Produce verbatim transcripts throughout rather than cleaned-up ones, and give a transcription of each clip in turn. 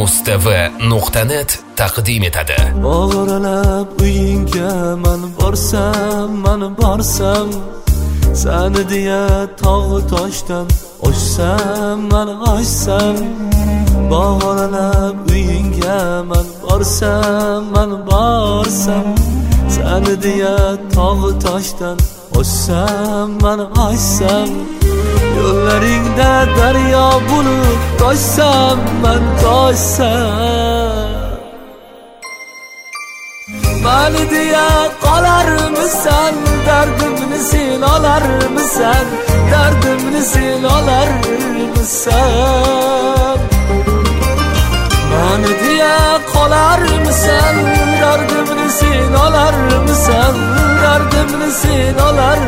mustv nuqta net taqdim etadi. O'g'irlab uyingga men borsam, men borsam, seni deya tog' toshdan oshsam, men oshsam. O'g'irlab uyingga men borsam, men borsam, seni deya tog' toshdan oshsam, men oshsam. Yo'llaringda daryo bo'lib toshsam, men toshsam. Mani deya qolarmisan, dardimni sen olarmisan, dardimni sen olarmisan. Mani deya qolarmisan, dardimni sen olarmisan, dardimni sen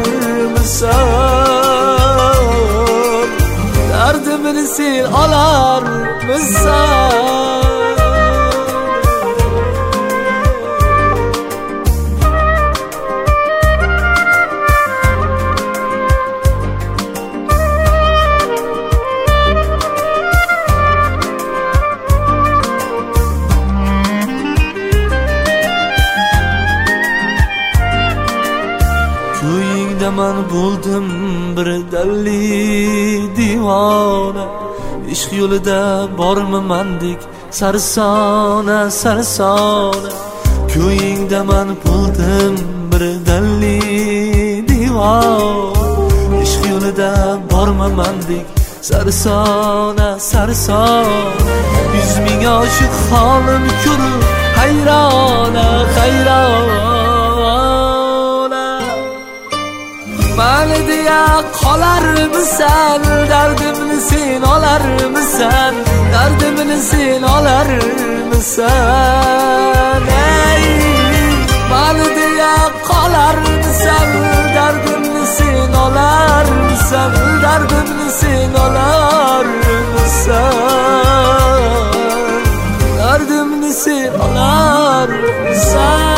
olarmisan, dardimni sen olarmisan. Kuyingda men bo'ldim bir dalli divona, ishq yo'lida bormamandek sarsona sarsona. Kuyingda men bo'ldim bir dalli divona, ishq yo'lida bormamandek sarsona sarsona. Yüz ming oshiq holim ko'rib hayrona hayrona. Mani deya qolarmisan, dardimni sen olarmisan, dardimni sen olarmisan. Ey, mani deya qolarmisan, dardimni sen olarmisan, dardimni sen olarmisan, dardimni sen olarmisan.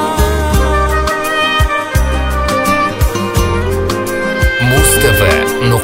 mustv